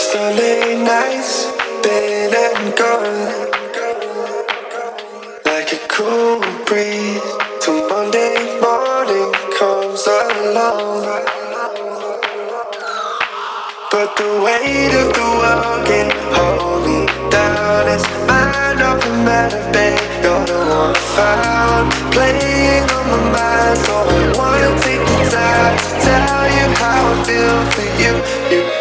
Sunday nights, been and gone, like a cool breeze. Till Monday morning comes along, but the weight of the world can hold me down. It's mind over matter, babe. You're the one I found, playing on my mind. So I wanna take the time to tell you how I feel for you.